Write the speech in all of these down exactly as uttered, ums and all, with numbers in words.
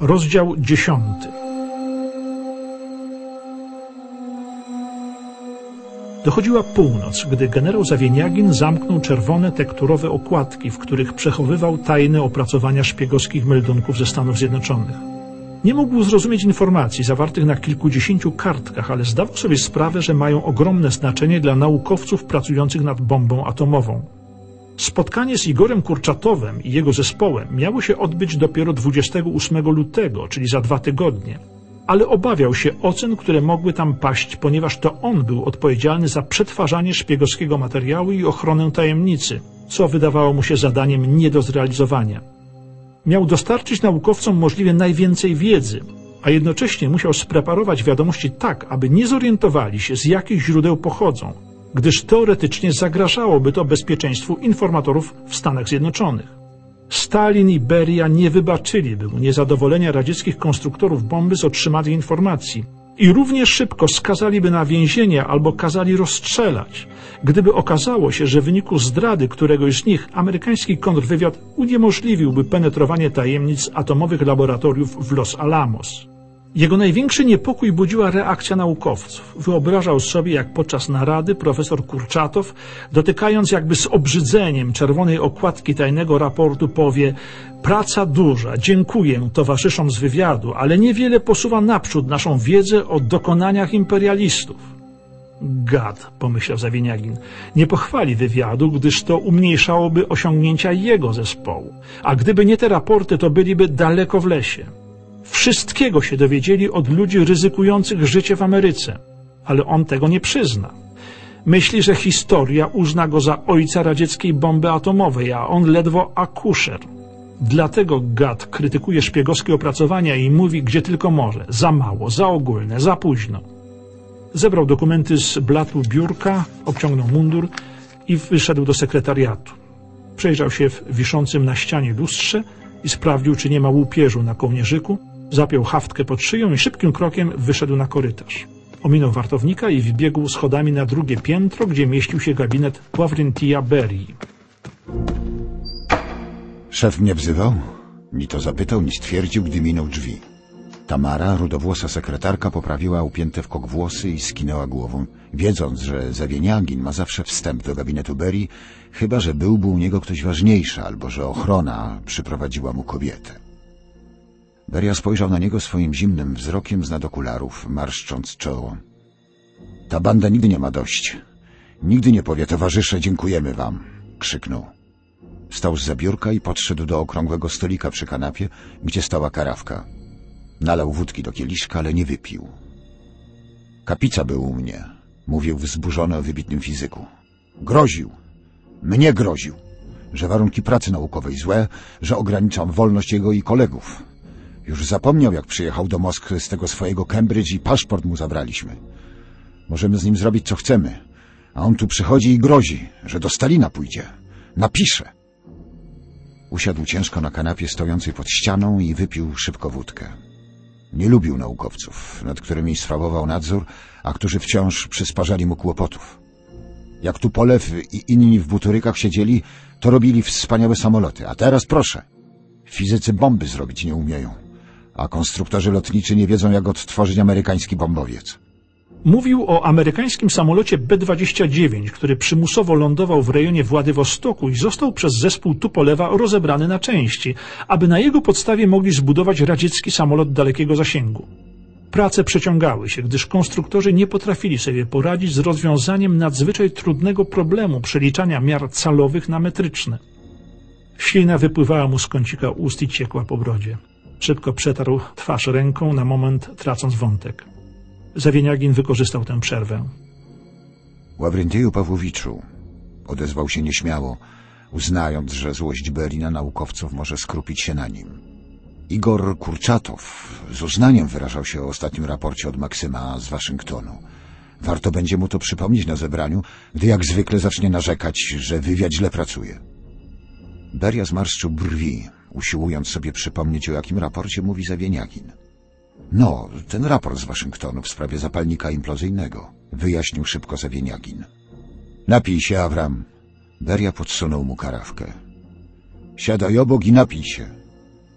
Rozdział dziesiąty. Dochodziła północ, gdy generał Zawieniagin zamknął czerwone tekturowe okładki, w których przechowywał tajne opracowania szpiegowskich meldunków ze Stanów Zjednoczonych. Nie mógł zrozumieć informacji zawartych na kilkudziesięciu kartkach, ale zdawał sobie sprawę, że mają ogromne znaczenie dla naukowców pracujących nad bombą atomową. Spotkanie z Igorem Kurczatowem i jego zespołem miało się odbyć dopiero dwudziestego ósmego lutego, czyli za dwa tygodnie. Ale obawiał się ocen, które mogły tam paść, ponieważ to on był odpowiedzialny za przetwarzanie szpiegowskiego materiału i ochronę tajemnicy, co wydawało mu się zadaniem nie do zrealizowania. Miał dostarczyć naukowcom możliwie najwięcej wiedzy, a jednocześnie musiał spreparować wiadomości tak, aby nie zorientowali się, z jakich źródeł pochodzą, gdyż teoretycznie zagrażałoby to bezpieczeństwu informatorów w Stanach Zjednoczonych. Stalin i Beria nie wybaczyliby mu niezadowolenia radzieckich konstruktorów bomby z otrzymanej informacji i równie szybko skazaliby na więzienie albo kazali rozstrzelać, gdyby okazało się, że w wyniku zdrady któregoś z nich amerykański kontrwywiad uniemożliwiłby penetrowanie tajemnic atomowych laboratoriów w Los Alamos. Jego największy niepokój budziła reakcja naukowców. Wyobrażał sobie, jak podczas narady profesor Kurczatow, dotykając jakby z obrzydzeniem czerwonej okładki tajnego raportu, powie: praca duża, dziękuję towarzyszom z wywiadu, ale niewiele posuwa naprzód naszą wiedzę o dokonaniach imperialistów. Gad, pomyślał Zawieniagin, nie pochwali wywiadu, gdyż to umniejszałoby osiągnięcia jego zespołu, a gdyby nie te raporty, to byliby daleko w lesie. Wszystkiego się dowiedzieli od ludzi ryzykujących życie w Ameryce, ale on tego nie przyzna. Myśli, że historia uzna go za ojca radzieckiej bomby atomowej, a on ledwo akuszer. Dlatego Gad krytykuje szpiegowskie opracowania i mówi, gdzie tylko może. Za mało, za ogólne, za późno. Zebrał dokumenty z blatu biurka, obciągnął mundur i wyszedł do sekretariatu. Przejrzał się w wiszącym na ścianie lustrze i sprawdził, czy nie ma łupieżu na kołnierzyku. Zapiął haftkę pod szyją i szybkim krokiem wyszedł na korytarz. Ominął wartownika i wbiegł schodami na drugie piętro, gdzie mieścił się gabinet Ławrentija Berii. Szef mnie wzywał? Ni to zapytał, ni stwierdził, gdy minął drzwi. Tamara, rudowłosa sekretarka, poprawiła upięte w kok włosy i skinęła głową, wiedząc, że Zawieniagin ma zawsze wstęp do gabinetu Berii, chyba że byłby u niego ktoś ważniejszy, albo że ochrona przyprowadziła mu kobietę. Beria spojrzał na niego swoim zimnym wzrokiem znad okularów, marszcząc czoło. Ta banda nigdy nie ma dość. Nigdy nie powie: towarzysze, dziękujemy wam, krzyknął. Wstał zza biurka i podszedł do okrągłego stolika przy kanapie, gdzie stała karawka. Nalał wódki do kieliszka, ale nie wypił. Kapica był u mnie, mówił wzburzony o wybitnym fizyku. Groził, mnie groził, że warunki pracy naukowej złe, że ograniczam wolność jego i kolegów. Już zapomniał, jak przyjechał do Moskwy z tego swojego Cambridge i paszport mu zabraliśmy. Możemy z nim zrobić, co chcemy, a on tu przychodzi i grozi, że do Stalina pójdzie. Napisze. Usiadł ciężko na kanapie stojącej pod ścianą i wypił szybko wódkę. Nie lubił naukowców, nad którymi sprawował nadzór, a którzy wciąż przysparzali mu kłopotów. Jak tu Polew i inni w buturykach siedzieli, to robili wspaniałe samoloty, a teraz proszę. Fizycy bomby zrobić nie umieją, a konstruktorzy lotniczy nie wiedzą, jak odtworzyć amerykański bombowiec. Mówił o amerykańskim samolocie B dwadzieścia dziewięć, który przymusowo lądował w rejonie Władywostoku i został przez zespół Tupolewa rozebrany na części, aby na jego podstawie mogli zbudować radziecki samolot dalekiego zasięgu. Prace przeciągały się, gdyż konstruktorzy nie potrafili sobie poradzić z rozwiązaniem nadzwyczaj trudnego problemu przeliczania miar calowych na metryczne. Ślina wypływała mu z kącika ust i ciekła po brodzie. Szybko przetarł twarz ręką, na moment tracąc wątek. Zawieniagin wykorzystał tę przerwę. Ławrentieju Pawłowiczu, odezwał się nieśmiało, uznając, że złość Berii na naukowców może skrupić się na nim. Igor Kurczatow z uznaniem wyrażał się o ostatnim raporcie od Maksyma z Waszyngtonu. Warto będzie mu to przypomnieć na zebraniu, gdy jak zwykle zacznie narzekać, że wywiad źle pracuje. Beria zmarszczył brwi, usiłując sobie przypomnieć, o jakim raporcie mówi Zawieniagin. No, ten raport z Waszyngtonu w sprawie zapalnika implozyjnego, wyjaśnił szybko Zawieniagin. Napij się, Awram. Beria podsunął mu karawkę. Siadaj obok i napij się.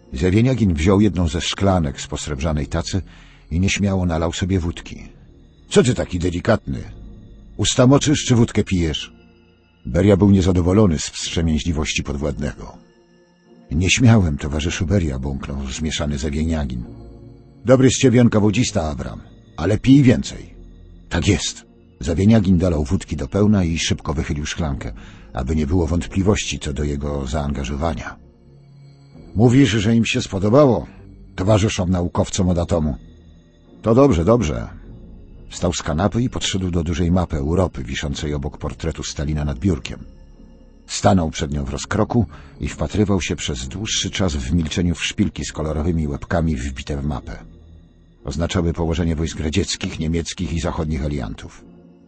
Zawieniagin wziął jedną ze szklanek z posrebrzanej tacy i nieśmiało nalał sobie wódki. — Co ty taki delikatny? Usta moczysz czy wódkę pijesz? Beria był niezadowolony z wstrzemięźliwości podwładnego. — Nie śmiałem, towarzyszu Beria — bąknął zmieszany Zawieniagin. — Dobry z ciebie wodzista, Abram, ale pij więcej. — Tak jest. Zawieniagin dolał wódki do pełna i szybko wychylił szklankę, aby nie było wątpliwości co do jego zaangażowania. — Mówisz, że im się spodobało, towarzyszom naukowcom od atomu. — To dobrze, dobrze. Wstał z kanapy i podszedł do dużej mapy Europy wiszącej obok portretu Stalina nad biurkiem. Stanął przed nią w rozkroku i wpatrywał się przez dłuższy czas w milczeniu w szpilki z kolorowymi łebkami wbite w mapę. Oznaczały położenie wojsk radzieckich, niemieckich i zachodnich aliantów.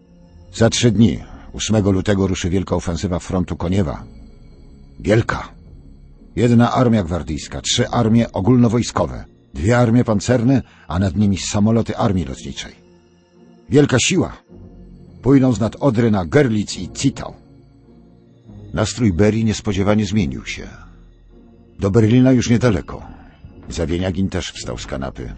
Za trzy dni, ósmego lutego, ruszy wielka ofensywa frontu Koniewa. Wielka! Jedna armia gwardyjska, trzy armie ogólnowojskowe, dwie armie pancerne, a nad nimi samoloty armii lotniczej. Wielka siła! Pójdą z nad Odry na Görlitz i Zittau. Nastrój Berii niespodziewanie zmienił się. Do Berlina już niedaleko. Zawieniagin też wstał z kanapy.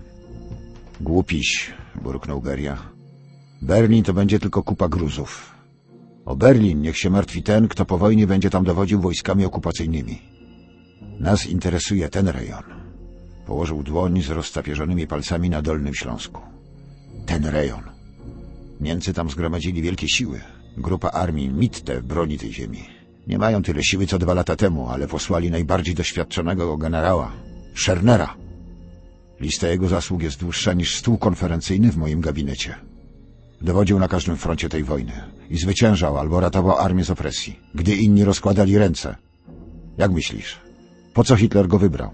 Głupiś, burknął Beria. Berlin to będzie tylko kupa gruzów. O Berlin niech się martwi ten, kto po wojnie będzie tam dowodził wojskami okupacyjnymi. Nas interesuje ten rejon. Położył dłoń z roztapierzonymi palcami na Dolnym Śląsku. Ten rejon. Niemcy tam zgromadzili wielkie siły. Grupa armii Mitte broni tej ziemi. Nie mają tyle siły co dwa lata temu, ale posłali najbardziej doświadczonego generała, Schernera. Lista jego zasług jest dłuższa niż stół konferencyjny w moim gabinecie. Dowodził na każdym froncie tej wojny i zwyciężał albo ratował armię z opresji, gdy inni rozkładali ręce. Jak myślisz, po co Hitler go wybrał?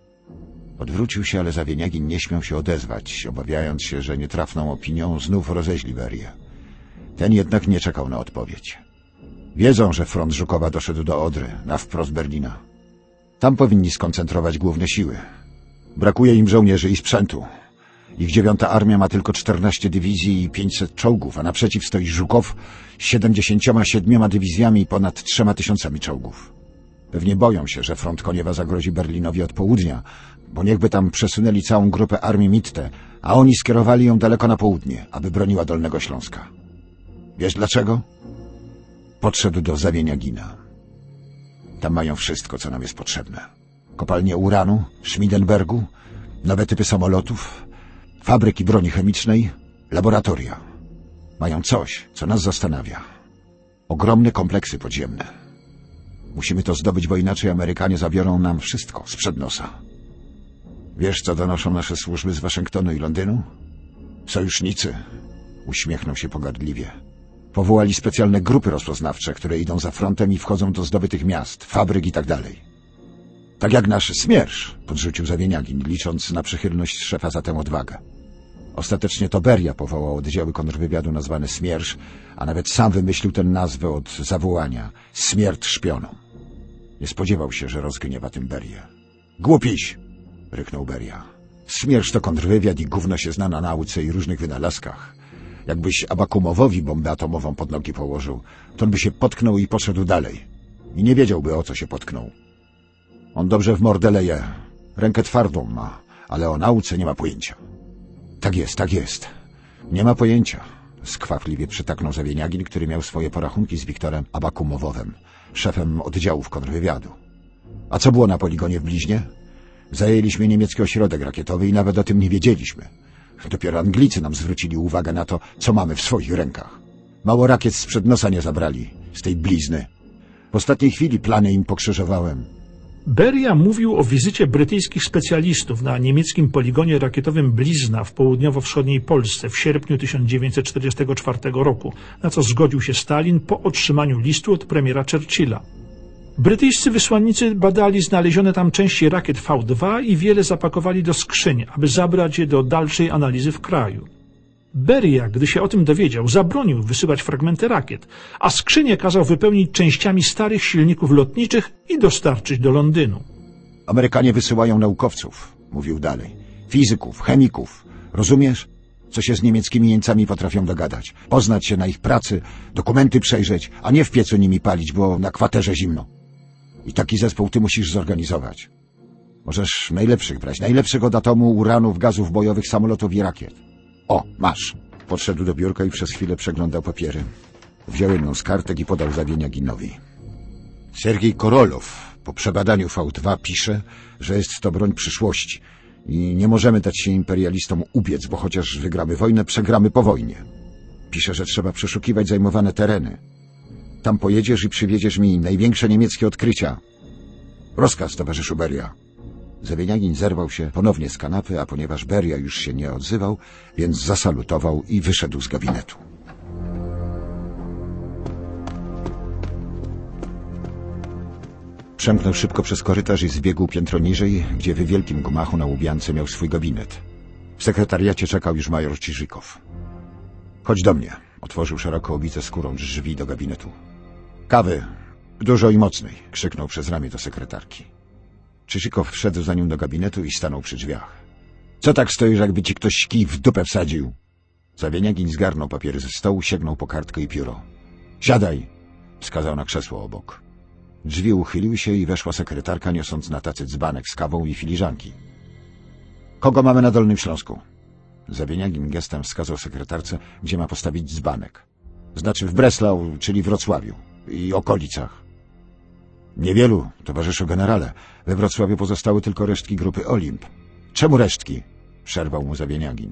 Odwrócił się, ale Zawieniagin nie śmiał się odezwać, obawiając się, że nietrafną opinią znów rozeźli Berię. Ten jednak nie czekał na odpowiedź. Wiedzą, że front Żukowa doszedł do Odry, na wprost Berlina. Tam powinni skoncentrować główne siły. Brakuje im żołnierzy i sprzętu. Ich dziewiąta armia ma tylko czternaście dywizji i pięćset czołgów, a naprzeciw stoi Żukow z siedemdziesięcioma siedmioma dywizjami i ponad trzema tysiącami czołgów. Pewnie boją się, że front Koniewa zagrozi Berlinowi od południa, bo niechby tam przesunęli całą grupę armii Mitte, a oni skierowali ją daleko na południe, aby broniła Dolnego Śląska. Wiesz dlaczego? Podszedł do Zawieniagina. Tam mają wszystko, co nam jest potrzebne. Kopalnie uranu, Schmiedenbergu, nowe typy samolotów, fabryki broni chemicznej, laboratoria. Mają coś, co nas zastanawia. Ogromne kompleksy podziemne. Musimy to zdobyć, bo inaczej Amerykanie zabiorą nam wszystko sprzed nosa. Wiesz, co donoszą nasze służby z Waszyngtonu i Londynu? Sojusznicy. Uśmiechnął się pogardliwie. Powołali specjalne grupy rozpoznawcze, które idą za frontem i wchodzą do zdobytych miast, fabryk i tak dalej. Tak jak nasz Smiersz, podrzucił Zawieniagin, licząc na przychylność szefa za tę odwagę. Ostatecznie to Beria powołał oddziały kontrwywiadu nazwane Smiersz, a nawet sam wymyślił tę nazwę od zawołania — Śmierć szpionom. Nie spodziewał się, że rozgniewa tym Berię. Głupiś! ryknął Beria. Smiersz to kontrwywiad i gówno się zna na nauce i różnych wynalazkach. Jakbyś Abakumowowi bombę atomową pod nogi położył, to on by się potknął i poszedł dalej. I nie wiedziałby, o co się potknął. On dobrze w mordę leje, rękę twardą ma, ale o nauce nie ma pojęcia. Tak jest, tak jest. Nie ma pojęcia. Skwapliwie przytaknął Zawieniagin, który miał swoje porachunki z Wiktorem Abakumowowem, szefem oddziałów kontrwywiadu. A co było na poligonie w Bliźnie? Zajęliśmy niemiecki ośrodek rakietowy i nawet o tym nie wiedzieliśmy. Dopiero Anglicy nam zwrócili uwagę na to, co mamy w swoich rękach. Mało rakiet sprzed nosa nie zabrali, z tej blizny. W ostatniej chwili plany im pokrzyżowałem. Beria mówił o wizycie brytyjskich specjalistów na niemieckim poligonie rakietowym Blizna w południowo-wschodniej Polsce w sierpniu tysiąc dziewięćset czterdziestego czwartego roku, na co zgodził się Stalin po otrzymaniu listu od premiera Churchilla. Brytyjscy wysłannicy badali znalezione tam części rakiet V dwa i wiele zapakowali do skrzyń, aby zabrać je do dalszej analizy w kraju. Beria, gdy się o tym dowiedział, zabronił wysyłać fragmenty rakiet, a skrzynię kazał wypełnić częściami starych silników lotniczych i dostarczyć do Londynu. Amerykanie wysyłają naukowców, mówił dalej, fizyków, chemików. Rozumiesz? Co się z niemieckimi jeńcami potrafią dogadać, poznać się na ich pracy, dokumenty przejrzeć, a nie w piecu nimi palić, bo na kwaterze zimno. I taki zespół ty musisz zorganizować. Możesz najlepszych brać, najlepszych od atomu, uranów, gazów bojowych, samolotów i rakiet. O, masz. Podszedł do biurka i przez chwilę przeglądał papiery. Wziął jedną z kartek i podał Zawieniaginowi. Sergiej Korolow po przebadaniu V dwa pisze, że jest to broń przyszłości i nie możemy dać się imperialistom ubiec, bo chociaż wygramy wojnę, przegramy po wojnie. Pisze, że trzeba przeszukiwać zajmowane tereny. Tam pojedziesz i przywieziesz mi największe niemieckie odkrycia. Rozkaz, towarzyszu Beria. Zawieniagin zerwał się ponownie z kanapy, a ponieważ Beria już się nie odzywał, więc zasalutował i wyszedł z gabinetu. Przemknął szybko przez korytarz i zbiegł piętro niżej, gdzie w wielkim gmachu na łubiance miał swój gabinet. W sekretariacie czekał już major Czyżykow. Chodź do mnie. Otworzył szeroko obite skórą drzwi do gabinetu. Kawy, dużo i mocnej, krzyknął przez ramię do sekretarki. Czyżykow wszedł za nim do gabinetu i stanął przy drzwiach. Co tak stoisz, jakby ci ktoś kij w dupę wsadził? Zawieniagin zgarnął papiery ze stołu, sięgnął po kartkę i pióro. Siadaj, wskazał na krzesło obok. Drzwi uchyliły się i weszła sekretarka, niosąc na tacy dzbanek z kawą i filiżanki. Kogo mamy na Dolnym Śląsku? Zawieniagin gestem wskazał sekretarce, gdzie ma postawić dzbanek. Znaczy w Breslau, czyli Wrocławiu i okolicach. Niewielu, towarzyszu generale. We Wrocławiu pozostały tylko resztki grupy Olimp. Czemu resztki? Przerwał mu Zawieniagin.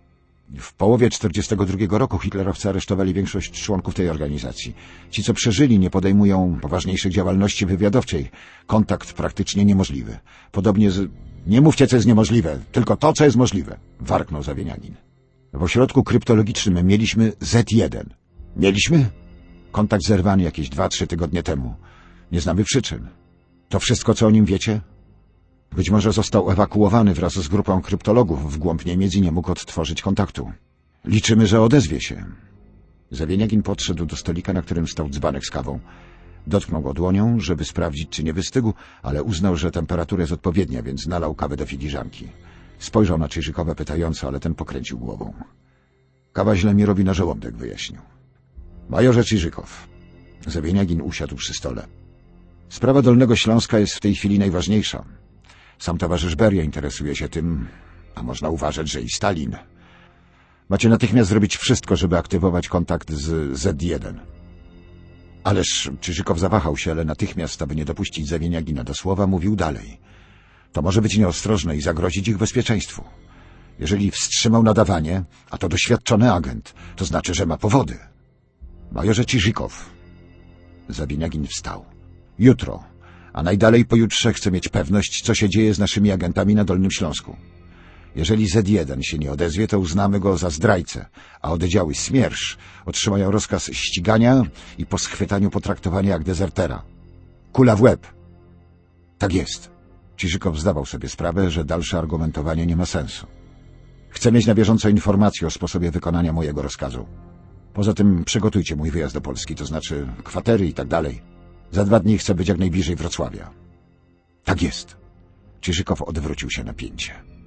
W połowie czterdziestego drugiego roku hitlerowcy aresztowali większość członków tej organizacji. Ci, co przeżyli, nie podejmują poważniejszych działalności wywiadowczej. Kontakt praktycznie niemożliwy. Podobnie z... Nie mówcie, co jest niemożliwe, tylko to, co jest możliwe, warknął Zawieniagin. W ośrodku kryptologicznym mieliśmy Z jeden. Mieliśmy? Kontakt zerwany jakieś dwa, trzy tygodnie temu. Nie znamy przyczyn. To wszystko, co o nim wiecie? Być może został ewakuowany wraz z grupą kryptologów w głąb Niemiec i nie mógł odtworzyć kontaktu. Liczymy, że odezwie się. Zawieniagin podszedł do stolika, na którym stał dzbanek z kawą. Dotknął go dłonią, żeby sprawdzić, czy nie wystygł, ale uznał, że temperatura jest odpowiednia, więc nalał kawę do filiżanki. Spojrzał na Czyżykowa pytająco, ale ten pokręcił głową. Kawa źle mi robi na żołądek, wyjaśnił. Majorze Czyżykow. Zawieniagin usiadł przy stole. Sprawa Dolnego Śląska jest w tej chwili najważniejsza. Sam towarzysz Beria interesuje się tym, a można uważać, że i Stalin. Macie natychmiast zrobić wszystko, żeby aktywować kontakt z Z jeden. Ależ Czyżykow zawahał się, ale natychmiast, aby nie dopuścić Zawieniagina do słowa, mówił dalej. To może być nieostrożne i zagrozić ich bezpieczeństwu. Jeżeli wstrzymał nadawanie, a to doświadczony agent, to znaczy, że ma powody. Majorze Czyżykow. Zawieniagin wstał. Jutro, a najdalej pojutrze chcę mieć pewność, co się dzieje z naszymi agentami na Dolnym Śląsku. Jeżeli Z jeden się nie odezwie, to uznamy go za zdrajcę, a oddziały Smiersz otrzymają rozkaz ścigania i po schwytaniu potraktowania jak dezertera. Kula w łeb. Tak jest. Czyżykow zdawał sobie sprawę, że dalsze argumentowanie nie ma sensu. Chcę mieć na bieżąco informacje o sposobie wykonania mojego rozkazu. Poza tym przygotujcie mój wyjazd do Polski, to znaczy kwatery i tak dalej. Za dwa dni chcę być jak najbliżej Wrocławia. Tak jest. Czyżykow odwrócił się na pięcie.